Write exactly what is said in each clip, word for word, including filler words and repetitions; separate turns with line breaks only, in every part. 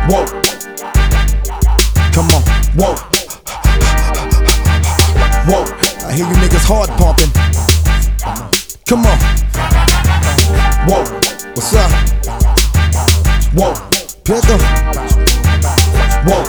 Whoa. Come on. Whoa. Whoa. I hear you niggas hard pumping. Come on. Whoa. What's up? Whoa. Pick up. Whoa.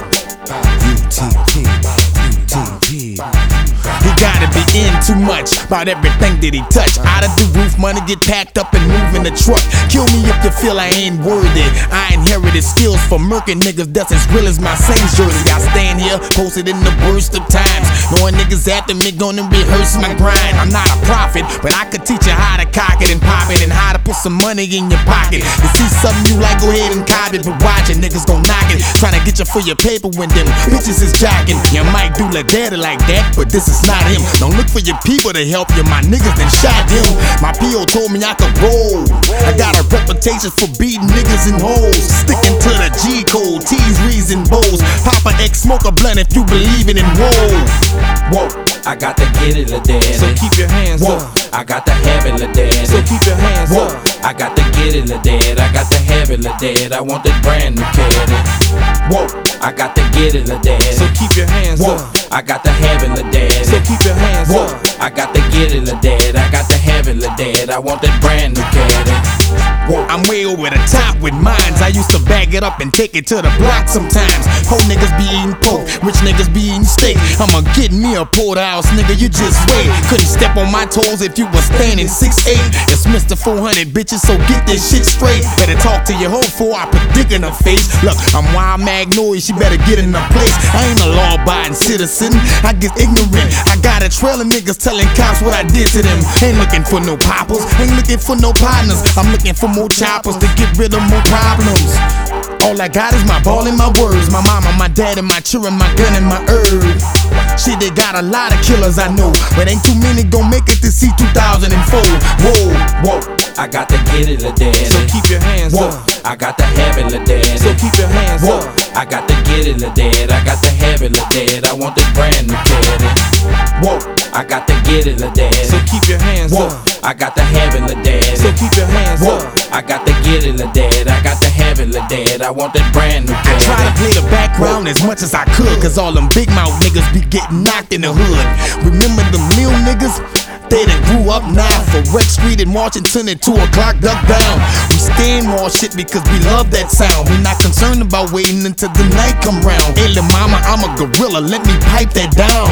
U T P. U T P.
He gotta be in too much about everything that he touch. Out of the roof, money get packed up and move in the truck. Kill me if you feel I ain't worthy. I inherited skills for murking niggas that's as real as my Saints jersey. I stand here, posted in the worst of times, knowing niggas after me gonna rehearse my grind. I'm not a prophet, but I could teach you how to cock it and pop it, and how to put some money in your pocket. You see something you like, go ahead and cop it, but watch it, niggas gon' knock it, trying to get you for your paper when them bitches is jocking. You might do like daddy like that, but this is not him. Don't look for your people to help you, my niggas done shot him. My P O told me I could roll. I got a reputation for beating niggas and hoes, sticking to the G code, T's, Re's, and Bo's. Papa X, smoke a blunt if you believe in it. Whoa.
Whoa. I got to get it, la daddy.
So keep your hands
Whoa.
up.
I got to have it, la daddy.
So keep your hands
Whoa.
up.
I got to get it, la dad. I got to have it, la dad. I want that brand new caddy.
Whoa.
I got to get it, la daddy.
So keep your hands
Whoa.
up.
I got to have it, la daddy.
So keep your hands
Whoa.
up.
I got to get it, la dad. I got to have it, la dad. I want that brand new caddy.
Whoa.
I'm way over the top with mines. I used to bag it up and take it to the block sometimes. Poor niggas be eating pork, rich niggas be eating steak. I'ma get me a porterhouse, nigga, you just wait. Couldn't step on my toes if you was standing six eight. It's Mister four hundred bitches, so get this shit straight. Better talk to your hoe before I put dick in her face. Look, I'm Wild Magnolia, she better get in her place. I ain't a law-abiding citizen, I get ignorant. I got a trail of niggas telling cops what I did to them. Ain't looking for no poppers, ain't looking for no partners. I'm looking for more choppers to get rid of more problems. All I got is my ball and my words, my mama, my dad, and my children, my gun and my herb. Shit, they got a lot of killers, I know, but ain't too many gon' make it to see two thousand four. Whoa,
Whoa.
I got to get it, la daddy.
so keep your hands
Whoa.
up.
I got to have it, la daddy.
So keep your hands
Whoa.
up.
I got to get it, la dad. I got to have it, la dad. I want that brand new caddy.
Whoa.
I got to get it, la daddy.
So keep your hands
Whoa.
up.
I got to have it, la daddy.
So keep your hands
Whoa.
up.
I got to get it, la dad. I got to have it, la dad. I want that brand new
I try to
caddy.
play the background as much as I could, cause all them big mouth niggas be getting knocked in the hood. Remember them little niggas? They done grew up now. For Rex Street in Washington at two o'clock, duck down. We stand more shit because we love that sound. We not concerned about waiting until the night come round. Hey, lil' mama, I'm a gorilla, let me pipe that down.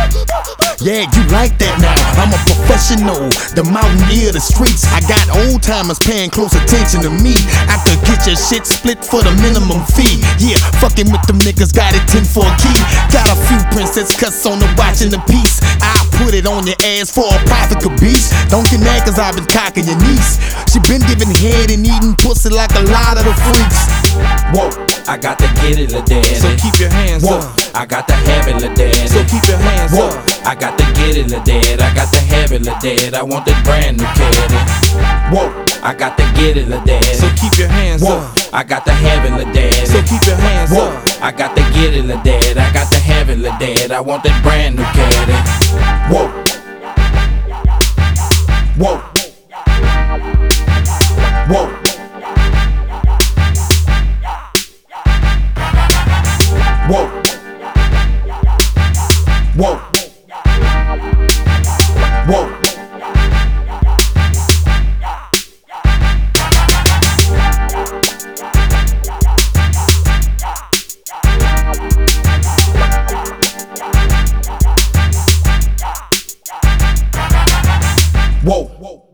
Yeah, you like that now. I'm a professional, the mountaineer, the streets. I got old timers paying close attention to me. I could get your shit split for the minimum fee. Yeah, fucking with them niggas, got it ten for a key. Got a few princess cuts on the watch and the piece. I put it on your ass for a profit caboose. Don't get mad cause I've been cocking your niece. She been giving head and eating pussy like a lot of the freaks.
Whoa.
I got to get it, la daddy.
So keep your hands
Whoa.
up.
I got to have it, la daddy.
So keep your hands
Whoa.
up.
I got to get it, la dad. I got to have it, la dad. I want that brand new caddy.
Whoa.
I got to get it, la dad.
So keep your hands
Whoa.
up.
I got to have it, la dad.
So keep your hands
Whoa.
up.
I got to get it, la dad. I got to have it, la dad. I want that brand new caddy.
Whoa. Whoa. Whoa. Whoa. Whoa. Whoa. Whoa. Whoa.